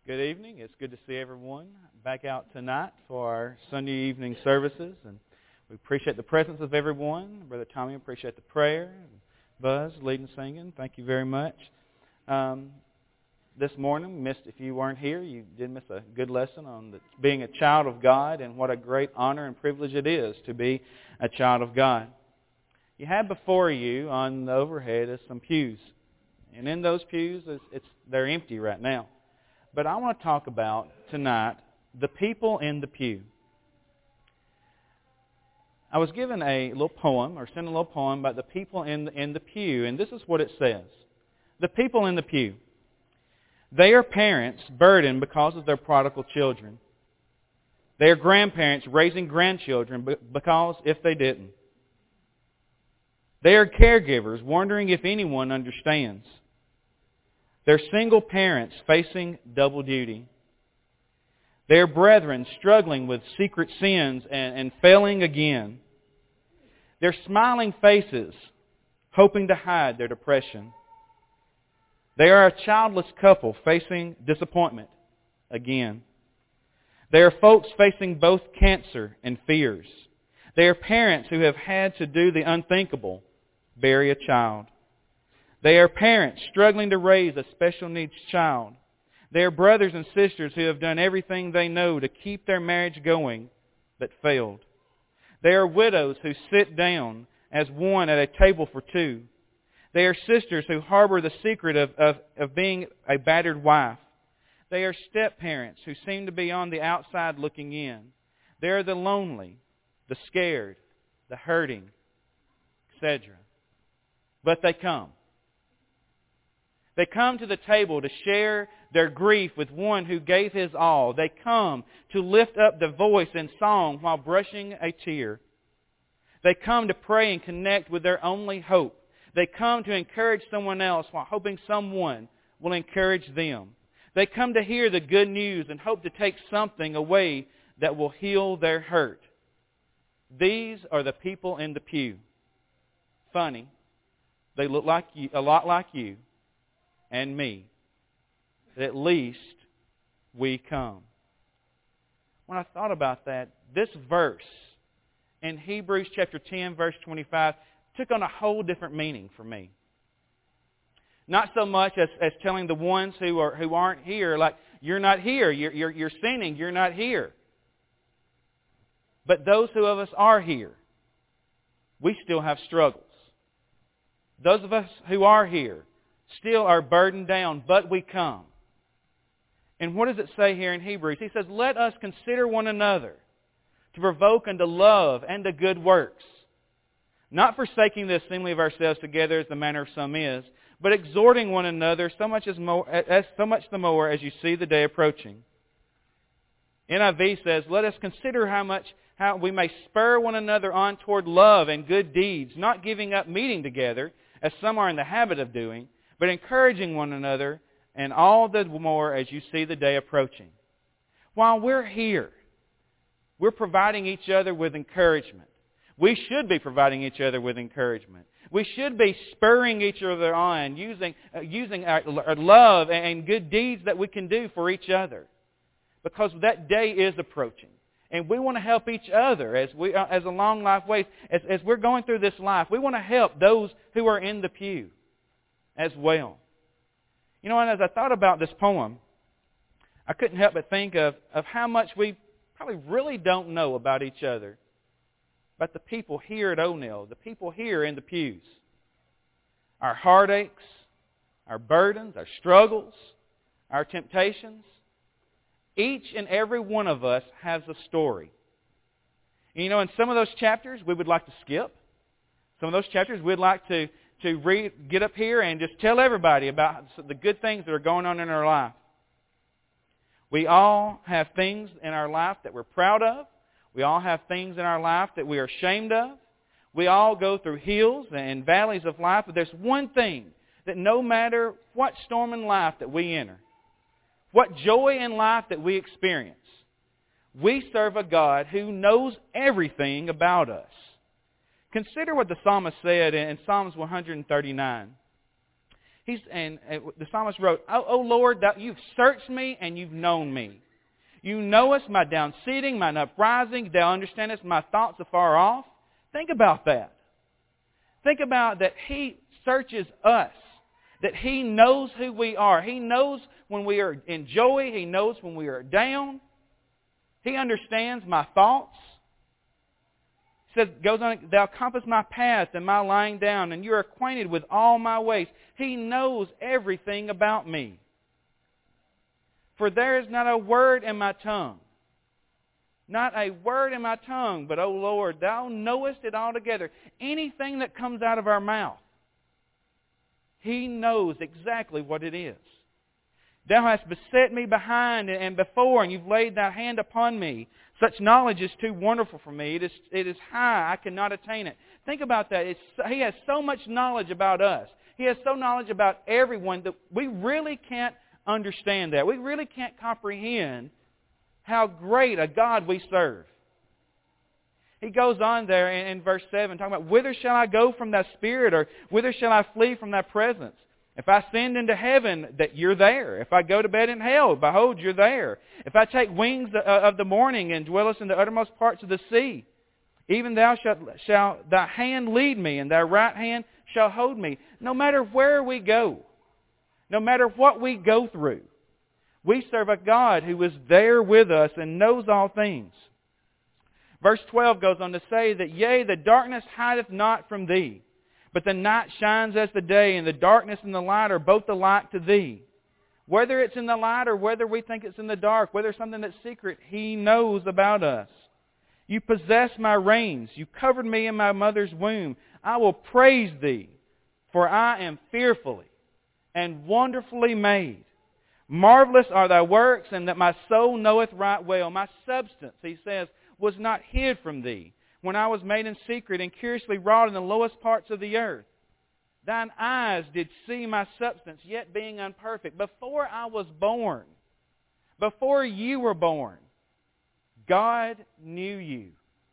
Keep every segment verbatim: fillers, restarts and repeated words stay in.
Good evening. It's good to see everyone back out tonight for our Sunday evening services. And we appreciate the presence of everyone. Brother Tommy, appreciate the prayer. Buzz, leading singing. Thank you very much. Um, this morning, missed if you weren't here, you did miss a good lesson on the, being a child of God and what a great honor and privilege it is to be a child of God. You have before you on the overhead is some pews. And in those pews, it's, it's they're empty right now. But I want to talk about tonight the people in the pew. I was given a little poem, or sent a little poem about the people in the, in the pew, and this is what it says. The people in the pew. They are parents burdened because of their prodigal children. They are grandparents raising grandchildren because if they didn't. They are caregivers wondering if anyone understands. They're single parents facing double duty. They're brethren struggling with secret sins and, and failing again. They're smiling faces hoping to hide their depression. They are a childless couple facing disappointment again. They are folks facing both cancer and fears. They are parents who have had to do the unthinkable, bury a child. They are parents struggling to raise a special needs child. They are brothers and sisters who have done everything they know to keep their marriage going, but failed. They are widows who sit down as one at a table for two. They are sisters who harbor the secret of, of, of being a battered wife. They are step-parents who seem to be on the outside looking in. They are the lonely, the scared, the hurting, et cetera. But they come. They come to the table to share their grief with one who gave his all. They come to lift up the voice in song while brushing a tear. They come to pray and connect with their only hope. They come to encourage someone else while hoping someone will encourage them. They come to hear the good news and hope to take something away that will heal their hurt. These are the people in the pew. Funny, they look like you, a lot like you and me. At least we come. When I thought about that, this verse in Hebrews chapter ten, verse twenty-five, took on a whole different meaning for me. Not so much as, as telling the ones who are who aren't here, like, you're not here, you're, you're, you're sinning, you're not here. But those who of us are here, we still have struggles. Those of us who are here still are burdened down, but we come. And what does it say here in Hebrews? He says, let us consider one another to provoke unto love and to good works, not forsaking the assembly of ourselves together as the manner of some is, but exhorting one another so much as, more, as so much the more as you see the day approaching. N I V says, let us consider how much how we may spur one another on toward love and good deeds, not giving up meeting together, as some are in the habit of doing, but encouraging one another, and all the more as you see the day approaching. While we're here, we're providing each other with encouragement. We should be providing each other with encouragement. We should be spurring each other on, using, uh, using our, our love and good deeds that we can do for each other. Because that day is approaching. And we want to help each other as we, uh, as a long life ways. As, as we're going through this life, we want to help those who are in the pew as well. You know, and as I thought about this poem, I couldn't help but think of, of how much we probably really don't know about each other. About the people here at O'Neill, the people here in the pews. Our heartaches, our burdens, our struggles, our temptations. Each and every one of us has a story. And you know, in some of those chapters we would like to skip. Some of those chapters we'd like to, to read, get up here and just tell everybody about the good things that are going on in our life. We all have things in our life that we're proud of. We all have things in our life that we are ashamed of. We all go through hills and valleys of life, but there's one thing that no matter what storm in life that we enter, what joy in life that we experience, we serve a God who knows everything about us. Consider what the psalmist said in Psalms one thirty-nine. He's, and the psalmist wrote, Oh, oh Lord, thou, you've searched me and you've known me. You knowest my down sitting, my uprising. Thou understandest my thoughts afar off. Think about that. Think about that He searches us. That He knows who we are. He knows when we are in joy. He knows when we are down. He understands my thoughts. He says, goes on, Thou compass my path and my lying down, and you are acquainted with all my ways. He knows everything about me. For there is not a word in my tongue. Not a word in my tongue, but, O Lord, Thou knowest it altogether. Anything that comes out of our mouth, He knows exactly what it is. Thou hast beset me behind and before, and you've laid Thy hand upon me. Such knowledge is too wonderful for me. It is, it is high. I cannot attain it. Think about that. It's, He has so much knowledge about us. He has so knowledge about everyone that we really can't understand that. We really can't comprehend how great a God we serve. He goes on there in, in verse seven, talking about, Whither shall I go from Thy Spirit, or whither shall I flee from Thy presence? If I ascend into heaven, that You're there. If I go to bed in hell, behold, You're there. If I take wings of the morning and dwellest in the uttermost parts of the sea, even Thou shalt, shall Thy hand lead me, and Thy right hand shall hold me. No matter where we go, no matter what we go through, we serve a God who is there with us and knows all things. Verse twelve goes on to say that, Yea, the darkness hideth not from Thee, but the night shines as the day, and the darkness and the light are both alike to Thee. Whether it's in the light or whether we think it's in the dark, whether it's something that's secret, He knows about us. You possess my reins. You covered me in my mother's womb. I will praise Thee, for I am fearfully and wonderfully made. Marvelous are Thy works, and that my soul knoweth right well. My substance, He says, was not hid from Thee, when I was made in secret and curiously wrought in the lowest parts of the earth. Thine eyes did see my substance, yet being unperfect. Before I was born, before you were born, God knew you.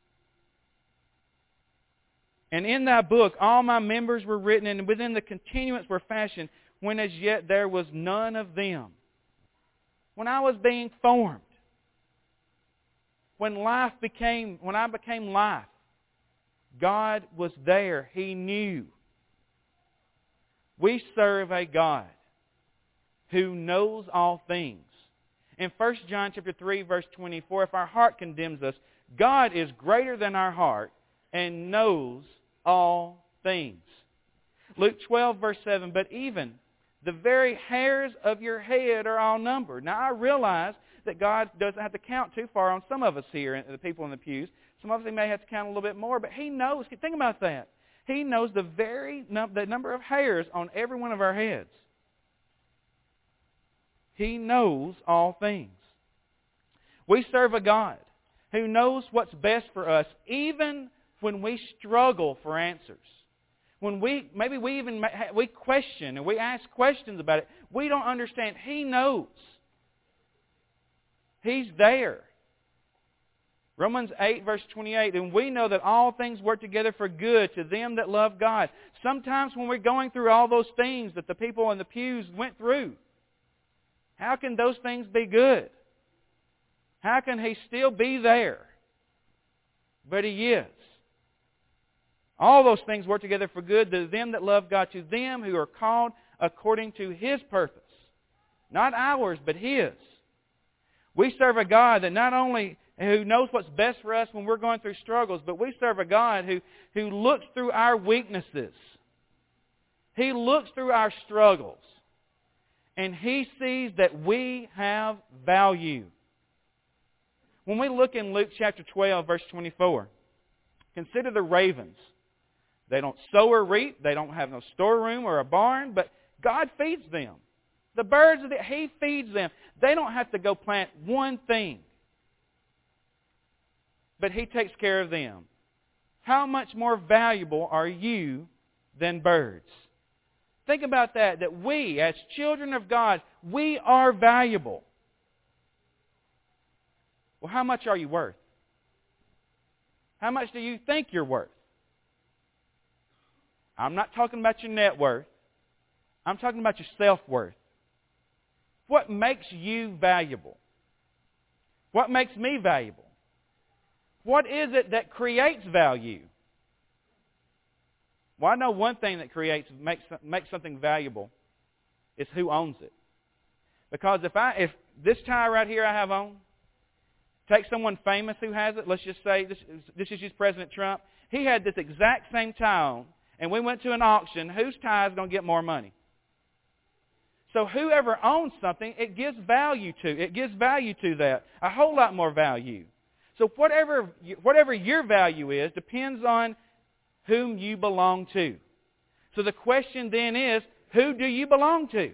And in Thy book all my members were written, and within the continuance were fashioned, when as yet there was none of them. When I was being formed, when life became, when I became life, God was there. He knew. We serve a God who knows all things. In First John chapter three, verse twenty-four, if our heart condemns us, God is greater than our heart and knows all things. Luke twelve, verse seven, but even the very hairs of your head are all numbered. Now I realize that God doesn't have to count too far on some of us here, the people in the pews. Some of us He may have to count a little bit more, but He knows. Think about that. He knows the very num- the number of hairs on every one of our heads. He knows all things. We serve a God who knows what's best for us, even when we struggle for answers. When we, maybe we even we question and we ask questions about it, we don't understand. He knows. He's there. Romans eight, verse twenty-eight, and we know that all things work together for good to them that love God. Sometimes when we're going through all those things that the people in the pews went through, how can those things be good? How can He still be there? But He is. All those things work together for good to them that love God, to them who are called according to His purpose. Not ours, but His. We serve a God that not only who knows what's best for us when we're going through struggles, but we serve a God who, who looks through our weaknesses. He looks through our struggles. And He sees that we have value. When we look in Luke chapter twelve, verse twenty-four, consider the ravens. They don't sow or reap. They don't have no storeroom or a barn, but God feeds them. The birds, of the, He feeds them. They don't have to go plant one thing, but He takes care of them. How much more valuable are you than birds? Think about that, that we, as children of God, we are valuable. Well, how much are you worth? How much do you think you're worth? I'm not talking about your net worth. I'm talking about your self-worth. What makes you valuable? What makes me valuable? What is it that creates value? Well, I know one thing that creates makes makes something valuable is who owns it. Because if I if this tie right here I have on, take someone famous who has it. Let's just say this this is just President Trump. He had this exact same tie on, and we went to an auction. Whose tie is going to get more money? So whoever owns something, it gives value to. It gives value to that. A whole lot more value. So whatever whatever your value is depends on whom you belong to. So the question then is, who do you belong to?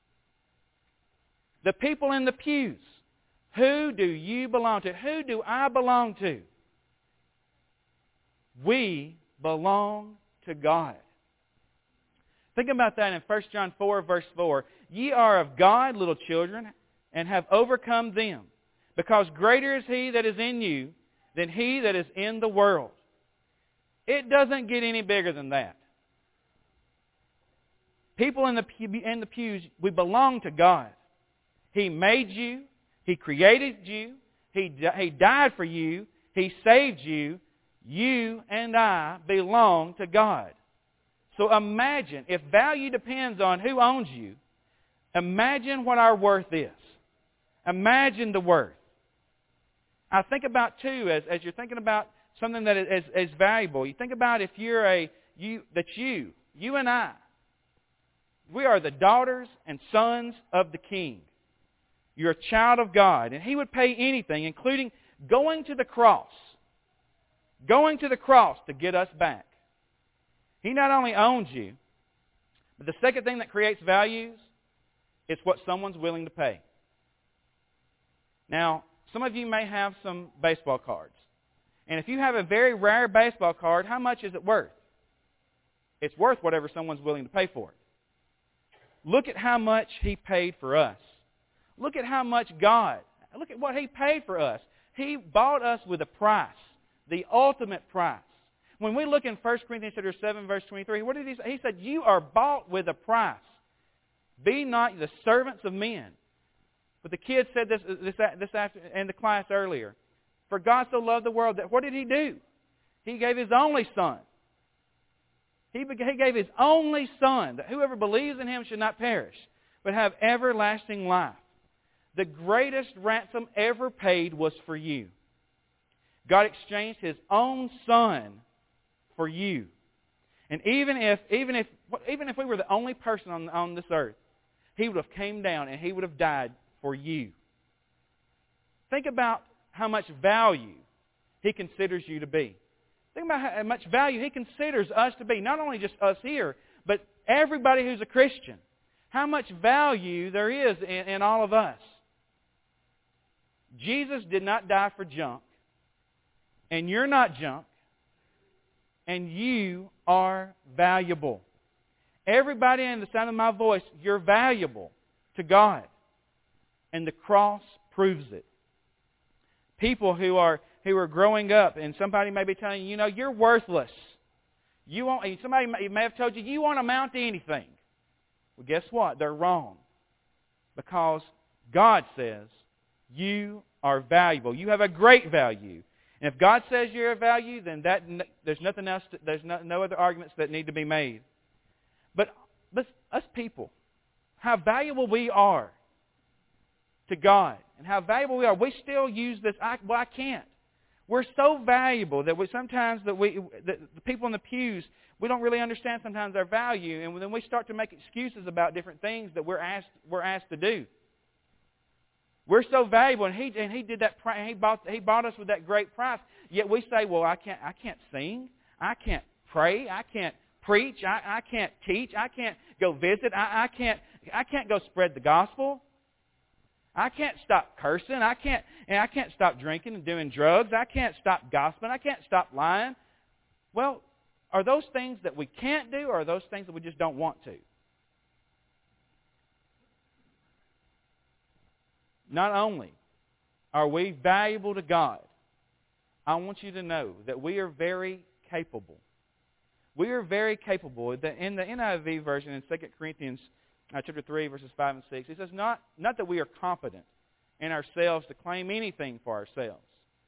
The people in the pews. Who do you belong to? Who do I belong to? We belong to God. Think about that in First John four, verse four. Ye are of God, little children, and have overcome them, because greater is He that is in you than he that is in the world. It doesn't get any bigger than that. People in the, in the pews, we belong to God. He made you. He created you. He, he died for you. He saved you. You and I belong to God. So imagine, if value depends on who owns you, imagine what our worth is. Imagine the worth. I think about, too, as, as you're thinking about something that is, is valuable, you think about if you're a, you, that you, you and I, we are the daughters and sons of the King. You're a child of God, and He would pay anything, including going to the cross. Going to the cross to get us back. He not only owns you, but the second thing that creates values is what someone's willing to pay. Now, some of you may have some baseball cards. And if you have a very rare baseball card, how much is it worth? It's worth whatever someone's willing to pay for it. Look at how much He paid for us. Look at how much God, look at what He paid for us. He bought us with a price, the ultimate price. When we look in First Corinthians seven, verse twenty-three, what did He say? He said, you are bought with a price. Be not the servants of men. But the kid said this, this, this after, in the class earlier. For God so loved the world that what did He do? He gave His only Son. He, he gave His only Son, that whoever believes in Him should not perish, but have everlasting life. The greatest ransom ever paid was for you. God exchanged His own Son for you. And even if even if even if we were the only person on, on this earth, He would have came down and He would have died for you. Think about how much value He considers you to be. Think about how much value He considers us to be. Not only just us here, but everybody who's a Christian. How much value there is in, in all of us. Jesus did not die for junk. And you're not junk. And you are valuable. Everybody in the sound of my voice, you're valuable to God. And the cross proves it. People who are who are growing up, and somebody may be telling you, you know, you're worthless. You won't. Somebody may, may have told you, you won't amount to anything. Well, guess what? They're wrong. Because God says you are valuable. You have a great value. And if God says you're of value, then that there's nothing else. To, there's no, no other arguments that need to be made. But, but us people, how valuable we are to God, and how valuable we are. We still use this. I, well, I can't. We're so valuable that we sometimes that we that the people in the pews, we don't really understand sometimes our value, and then we start to make excuses about different things that we're asked we're asked to do. We're so valuable, and he and he did that. He bought he bought us with that great price. Yet we say, well, I can't I can't sing, I can't pray, I can't preach, I, I can't teach, I can't go visit, I, I can't I can't go spread the gospel. I can't stop cursing. I can't and I can't stop drinking and doing drugs. I can't stop gossiping. I can't stop lying. Well, are those things that we can't do, or are those things that we just don't want to? Not only are we valuable to God, I want you to know that we are very capable. We are very capable. In the N I V version, in Second Corinthians uh, chapter three, verses five and six, he says, not, not that we are competent in ourselves to claim anything for ourselves,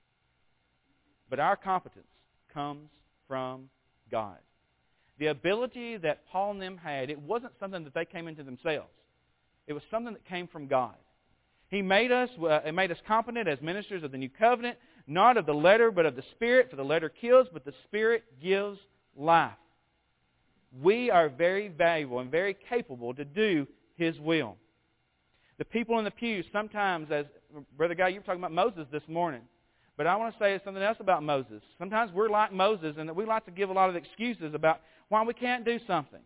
but our competence comes from God. The ability that Paul and them had, it wasn't something that they came into themselves. It was something that came from God. He made us, uh, made us competent as ministers of the new covenant, not of the letter, but of the Spirit. For the letter kills, but the Spirit gives life. We are very valuable and very capable to do His will. The people in the pews, sometimes, as Brother Guy, you were talking about Moses this morning, but I want to say something else about Moses. Sometimes we're like Moses, and that we like to give a lot of excuses about why we can't do something.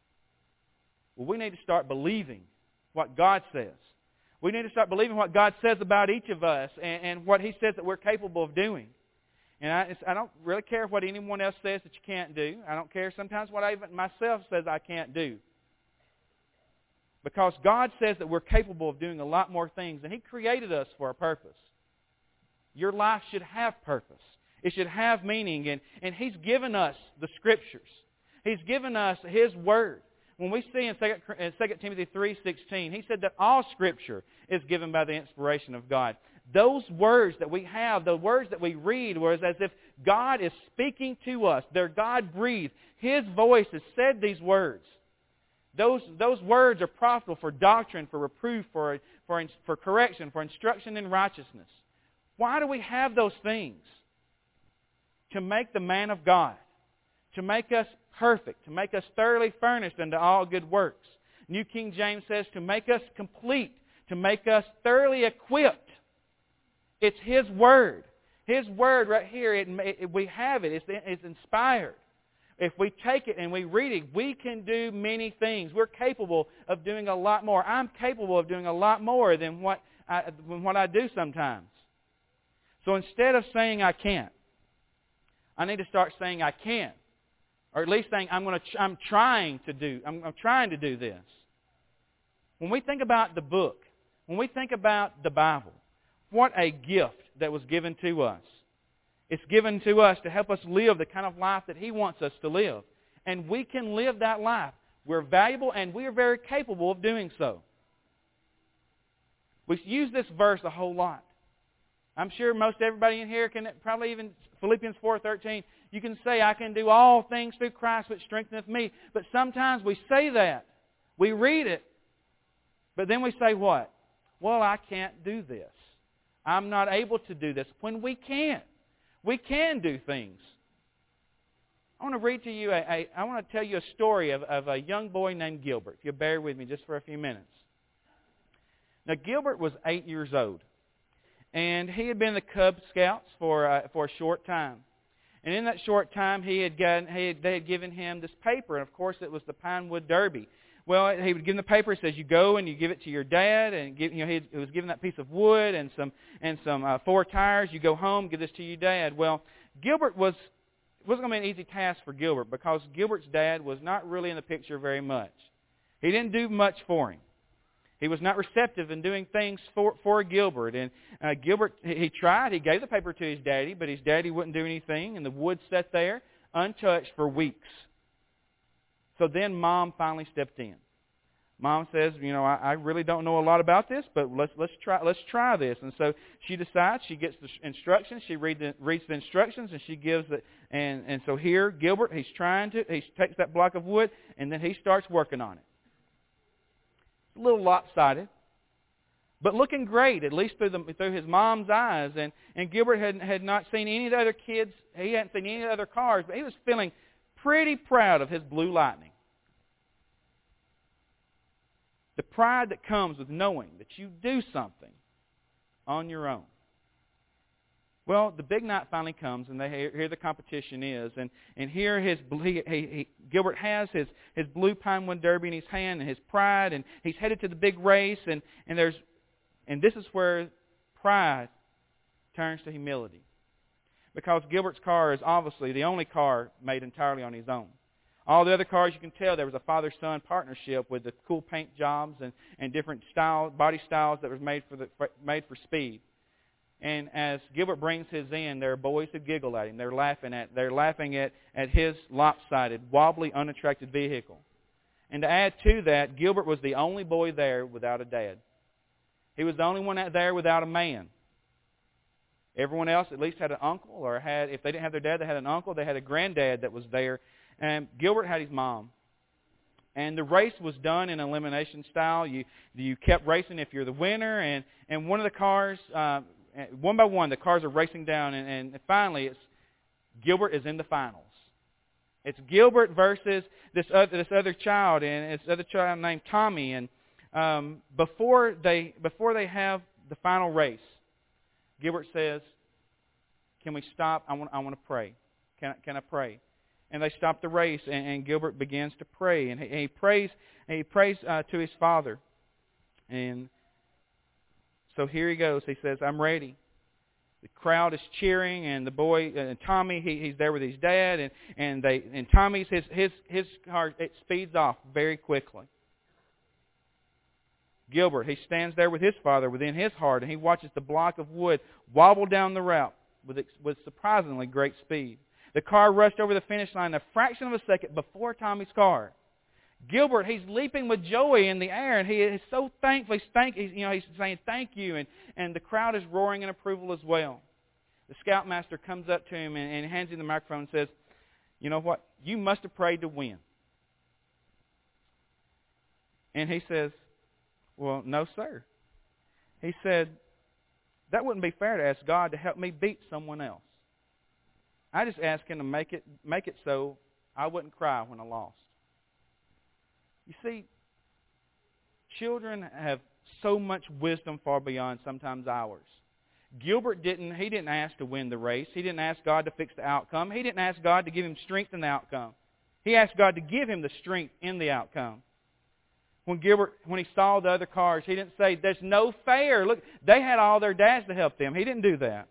Well, we need to start believing what God says. We need to start believing what God says about each of us and, and what He says that we're capable of doing. And I, I don't really care what anyone else says that you can't do. I don't care sometimes what I even myself says I can't do. Because God says that we're capable of doing a lot more things, and He created us for a purpose. Your life should have purpose. It should have meaning, and, and He's given us the Scriptures. He's given us His Word. When we see in Second Timothy three sixteen, he said that all Scripture is given by the inspiration of God. Those words that we have, the words that we read, was as if God is speaking to us. They're God-breathed. His voice has said these words. Those, those words are profitable for doctrine, for reproof, for, for, for correction, for instruction in righteousness. Why do we have those things? To make the man of God. To make us perfect. To make us thoroughly furnished unto all good works. New King James says to make us complete. To make us thoroughly equipped. It's His Word. His Word right here, it, it, we have it. It's, it's inspired. If we take it and we read it, we can do many things. We're capable of doing a lot more. I'm capable of doing a lot more than what I, than what I do sometimes. So instead of saying I can't, I need to start saying I can. Or at least saying I'm going to. I'm trying to do. I'm, I'm trying to do this. When we think about the book, when we think about the Bible, what a gift that was given to us. It's given to us to help us live the kind of life that He wants us to live. And we can live that life. We're valuable and we are very capable of doing so. We use this verse a whole lot. I'm sure most everybody in here can probably even, Philippians four thirteen, you can say, I can do all things through Christ which strengtheneth me. But sometimes we say that. We read it. But then we say what? Well, I can't do this. I'm not able to do this. When we can't. We can do things. I want to read to you, a, a, I want to tell you a story of, of a young boy named Gilbert. If you'll bear with me just for a few minutes. Now, Gilbert was eight years old. And he had been in the Cub Scouts for, uh, for a short time. And in that short time, he had gotten, he had, they had given him this paper. And, of course, it was the Pinewood Derby. Well, he would give him the paper. It says you go and you give it to your dad, and give, you know he was given that piece of wood and some and some uh, four tires. You go home, give this to your dad. Well, Gilbert was it wasn't going to be an easy task for Gilbert because Gilbert's dad was not really in the picture very much. He didn't do much for him. He was not receptive in doing things for for Gilbert. And uh, Gilbert he, he tried. He gave the paper to his daddy, but his daddy wouldn't do anything, and the wood sat there untouched for weeks. So then Mom finally stepped in. Mom says, you know, I, I really don't know a lot about this, but let's let's try let's try this. And so she decides. She gets the instructions. She read the, reads the instructions, and she gives it. And and so here, Gilbert, he's trying to. He takes that block of wood, and then he starts working on it. It's a little lopsided, but looking great, at least through the through his mom's eyes. And and Gilbert had had not seen any of the other kids. He hadn't seen any of the other cars, but he was feeling pretty proud of his Blue Lightning. The pride that comes with knowing that you do something on your own. Well, the big night finally comes, and they hear, here the competition is, and, and here his he, he, he, Gilbert has his, his blue Pinewood Derby in his hand and his pride, and he's headed to the big race, and, and there's and this is where pride turns to humility. Because Gilbert's car is obviously the only car made entirely on his own. All the other cars, you can tell there was a father-son partnership with the cool paint jobs and, and different style, body styles that was made for the for, made for speed. And as Gilbert brings his in, there are boys who giggle at him. They're laughing at they're laughing at, at his lopsided, wobbly, unattractive vehicle. And to add to that, Gilbert was the only boy there without a dad. He was the only one out there without a man. Everyone else at least had an uncle, or had, if they didn't have their dad, they had an uncle. They had a granddad that was there. And Gilbert had his mom. And the race was done in elimination style. You you kept racing if you're the winner. And, and one of the cars, uh, one by one, the cars are racing down. And, and finally, it's Gilbert is in the finals. It's Gilbert versus this other, this other child, and this other child named Tommy. And um, before they before they have the final race, Gilbert says, "Can we stop? I want I want to pray. Can can I pray?" And they stop the race, and, and Gilbert begins to pray, and he, and he prays and he prays uh, to his father. And so here he goes. He says, "I'm ready." The crowd is cheering, and the boy, and Tommy, he, he's there with his dad, and and they and Tommy's his his his car, it speeds off very quickly. Gilbert, he stands there with his father within his heart, and he watches the block of wood wobble down the route with with surprisingly great speed. The car rushed over the finish line a fraction of a second before Tommy's car. Gilbert, he's leaping with joy in the air, and he is so thankful. He's, thank, he's, you know, he's saying thank you, and, and the crowd is roaring in approval as well. The scoutmaster comes up to him and, and hands him the microphone and says, "You know what? You must have prayed to win." And he says, "Well, no, sir." He said, "That wouldn't be fair to ask God to help me beat someone else. I just asked Him to make it make it so I wouldn't cry when I lost." You see, children have so much wisdom far beyond sometimes ours. Gilbert didn't, he didn't ask to win the race. He didn't ask God to fix the outcome. He didn't ask God to give him strength in the outcome. He asked God to give him the strength in the outcome. When Gilbert, when he saw the other cars, he didn't say, "There's no fair. Look, they had all their dads to help them." He didn't do that.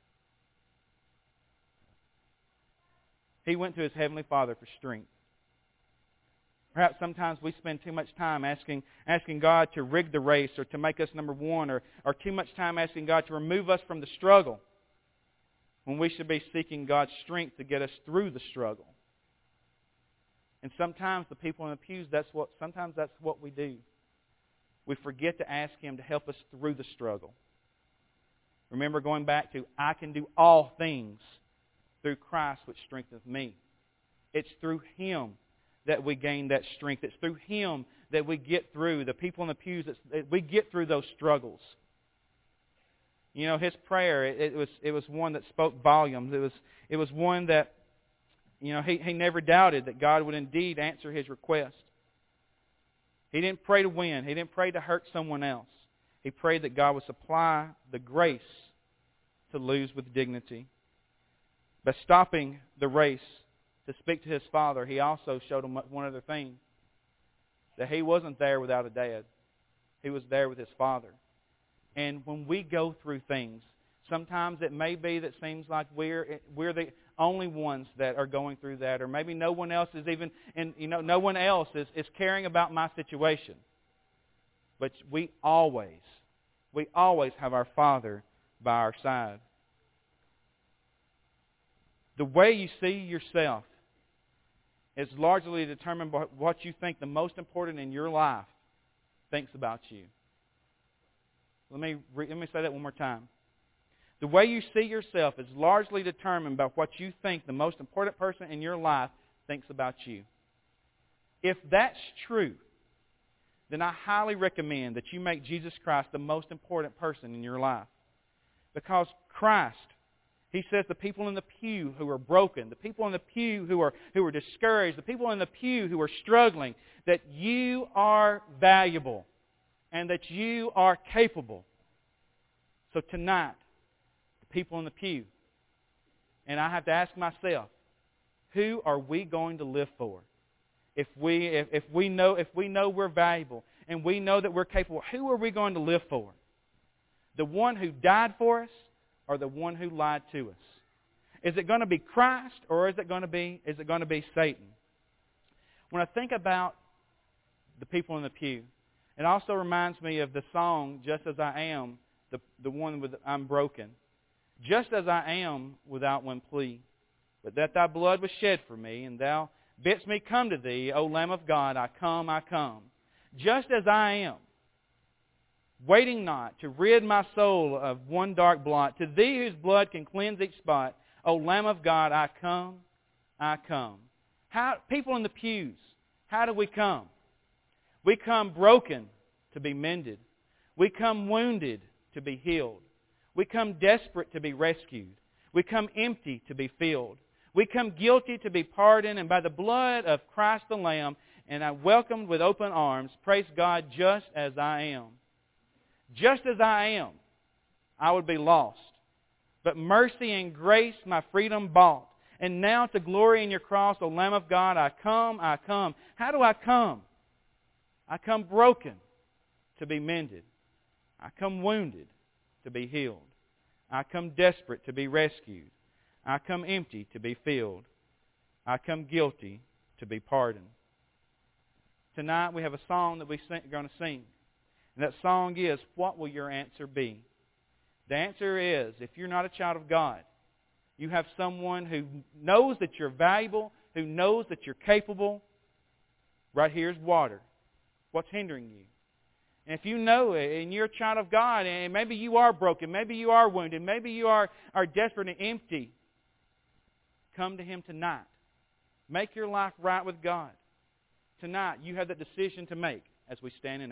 He went to his Heavenly Father for strength. Perhaps sometimes we spend too much time asking asking God to rig the race or to make us number one, or, or too much time asking God to remove us from the struggle, when we should be seeking God's strength to get us through the struggle. And sometimes the people in the pews, that's what sometimes that's what we do. We forget to ask Him to help us through the struggle. Remember going back to, "I can do all things through Christ which strengtheneth me." It's through Him that we gain that strength. It's through Him that we get through. The people in the pews, that we get through those struggles. You know, his prayer, it, it was it was one that spoke volumes. It was it was one that, you know, he, he never doubted that God would indeed answer his request. He didn't pray to win. He didn't pray to hurt someone else. He prayed that God would supply the grace to lose with dignity. By stopping the race to speak to his father, he also showed him one other thing, that he wasn't there without a dad. He was there with his father. And when we go through things, sometimes it may be that seems like we're we're the only ones that are going through that, or maybe no one else is even, and you know, no one else is, is caring about my situation. But we always, we always have our Father by our side. The way you see yourself is largely determined by what you think the most important in your life thinks about you. Let me re- let me say that one more time. The way you see yourself is largely determined by what you think the most important person in your life thinks about you. If that's true, then I highly recommend that you make Jesus Christ the most important person in your life. Because Christ, He says, the people in the pew who are broken, the people in the pew who are who are discouraged, the people in the pew who are struggling, that you are valuable and that you are capable. So tonight, the people in the pew, and I have to ask myself, who are we going to live for? If we if, if we know if we know we're valuable and we know that we're capable, who are we going to live for? The one who died for us, or the one who lied to us? Is it going to be Christ, or is it going to be is it going to be Satan? When I think about the people in the pew, it also reminds me of the song "Just As I Am" the, the one with I'm broken, just as I am without one plea. But that thy blood was shed for me, and thou bidst me come to thee, O Lamb of God, I come, I come. Just as I am, waiting not to rid my soul of one dark blot, to thee whose blood can cleanse each spot, O Lamb of God, I come, I come. How, people in the pews, how do we come? We come broken to be mended. We come wounded to be healed. We come desperate to be rescued. We come empty to be filled. We come guilty to be pardoned, and by the blood of Christ the Lamb, and I welcomed with open arms, praise God, just as I am. Just as I am, I would be lost. But mercy and grace my freedom bought. And now to glory in your cross, O Lamb of God, I come, I come. How do I come? I come broken to be mended. I come wounded to be healed. I come desperate to be rescued. I come empty to be filled. I come guilty to be pardoned. Tonight we have a song that we're going to sing. And that song is, what will your answer be? The answer is, if you're not a child of God, you have someone who knows that you're valuable, who knows that you're capable. Right here's water. What's hindering you? And if you know it, and you're a child of God, and maybe you are broken, maybe you are wounded, maybe you are, are desperate and empty, come to Him tonight. Make your life right with God. Tonight, you have that decision to make as we stand in